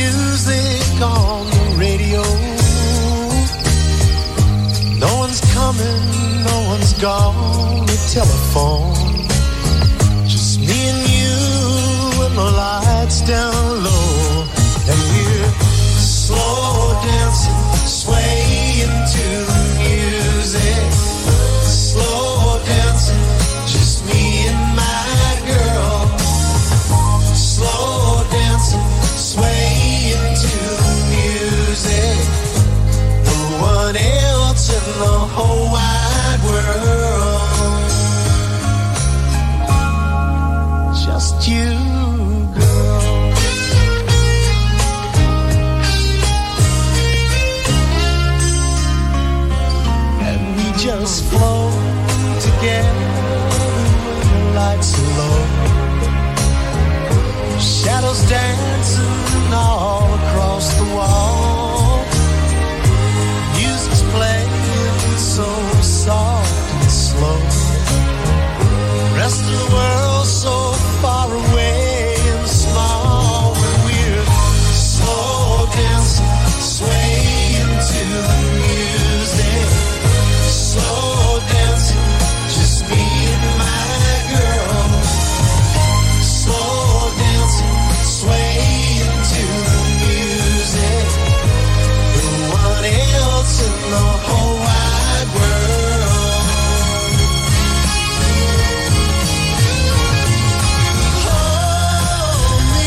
music on the radio. No one's coming, no one's gone. The telephone, just me and you, and the lights down low, and we're slow dancing, swaying to the music. Slow dancing, just me and my girl. Slow dancing, swaying to the music. No one else in the whole wide world. Just you, girl. And we just flow together when the lights are low. Shadows dancing all across the wall. Music's playing so soft and slow. Rest of the world so far away and small. When we're slow dancing, swaying to the music. Slow dancing, just me and my girl. Slow dancing, swaying to the music. No one else in the whole wide world. Hold me,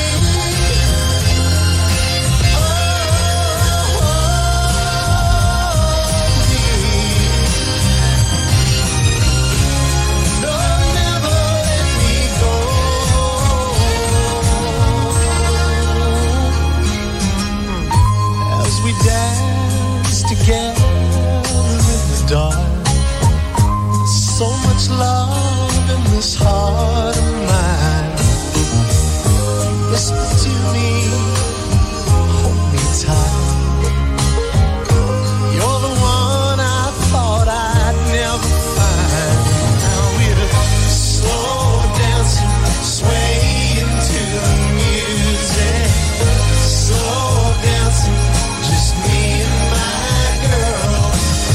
don't never let me go. As we dance together in the dark, so much love in this heart of mine. Whisper to me, hold me tight. You're the one I thought I'd never find. Now we're slow dancing, swaying to the music. Slow dancing, just me and my girl.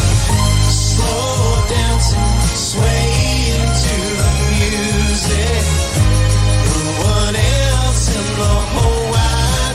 Slow dancing, swaying to the music. No one else in the whole wide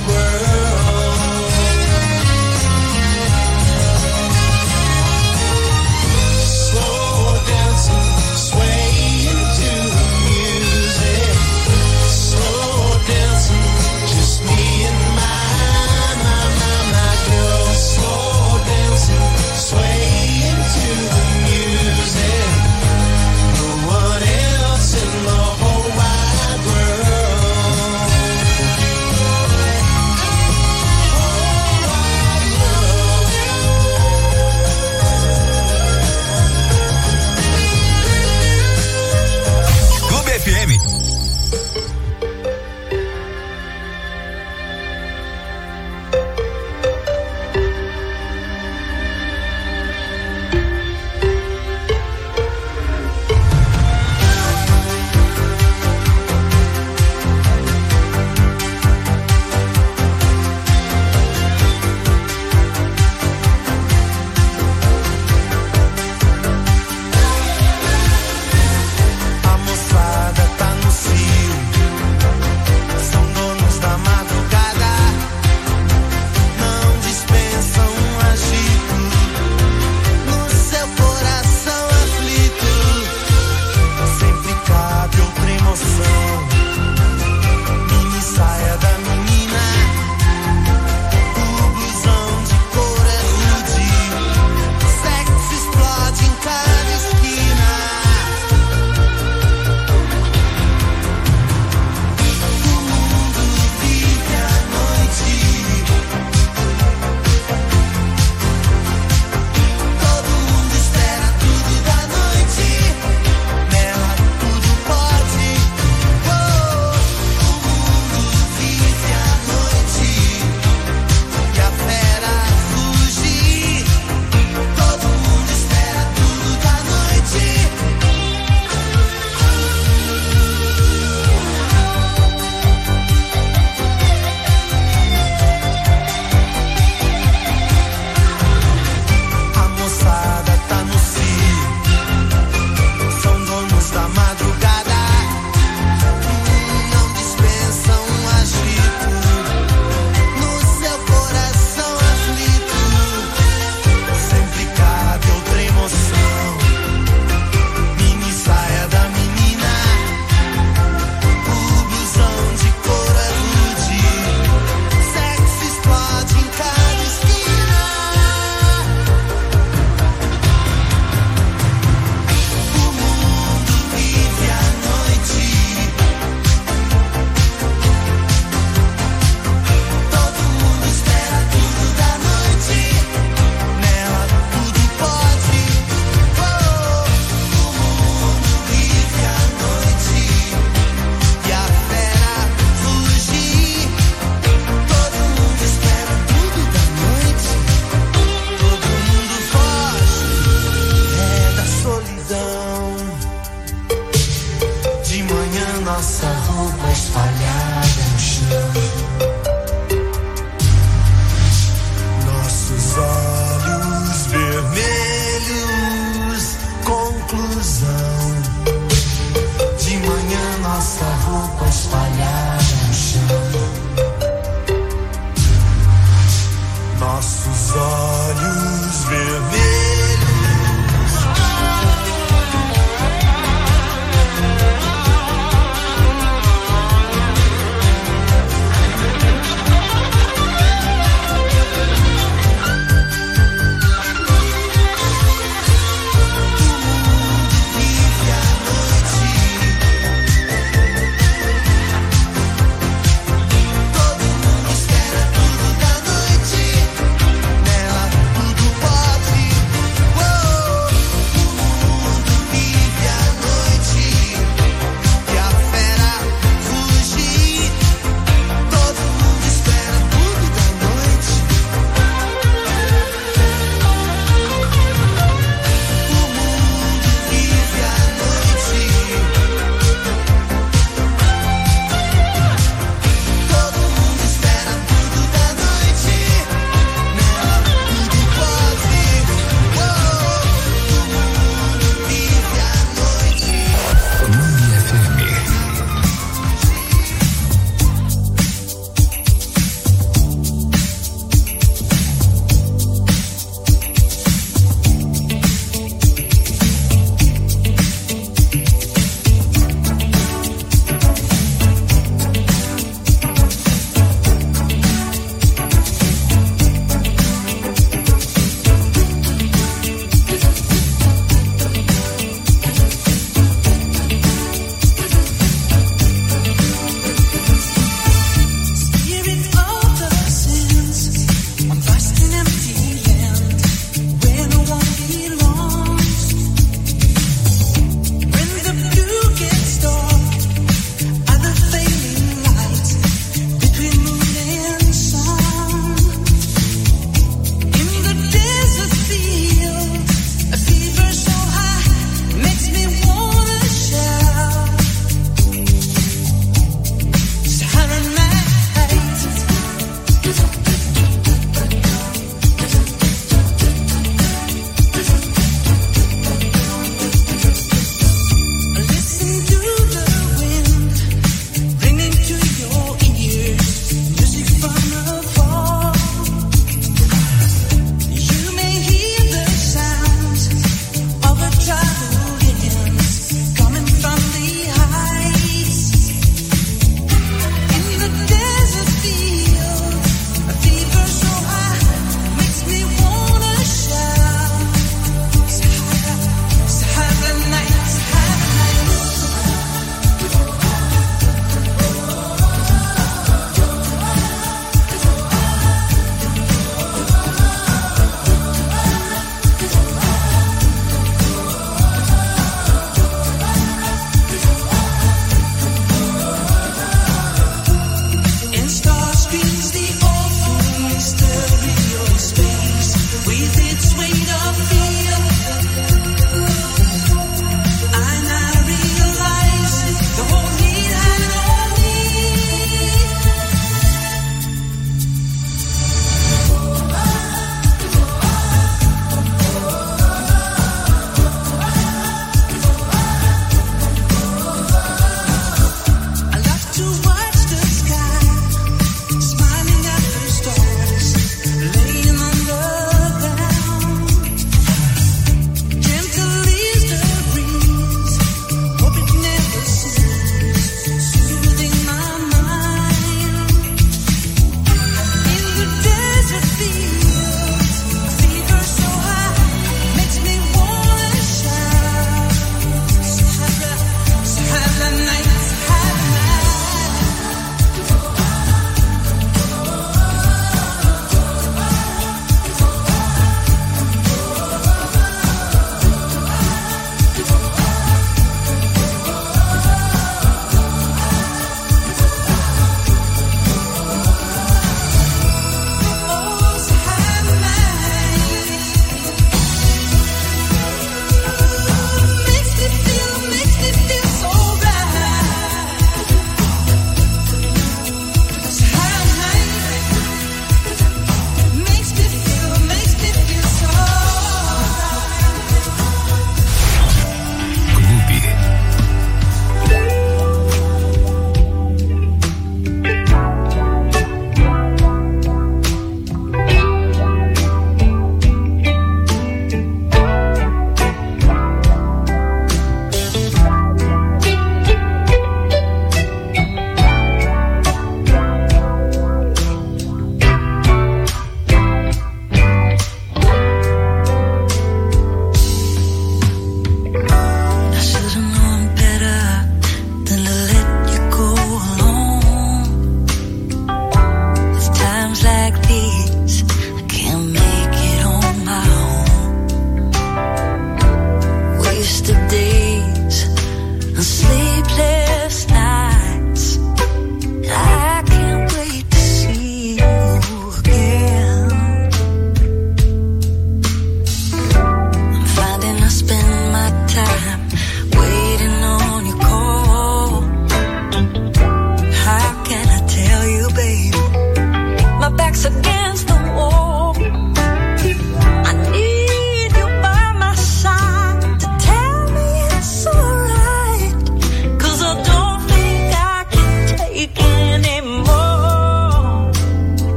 Oh, so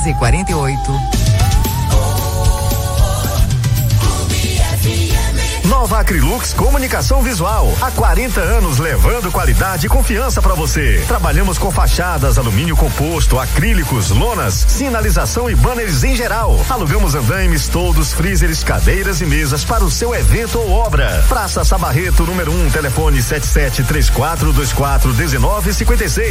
1248. Nova Acrilux Comunicação Visual. Há 40 anos levando qualidade e confiança para você. Trabalhamos com fachadas, alumínio composto, acrílicos, lonas, sinalização e banners em geral. Alugamos andaimes, toldos, freezers, cadeiras e mesas para o seu evento ou obra. Praça Sabarreto, número 1, telefone 7734241956.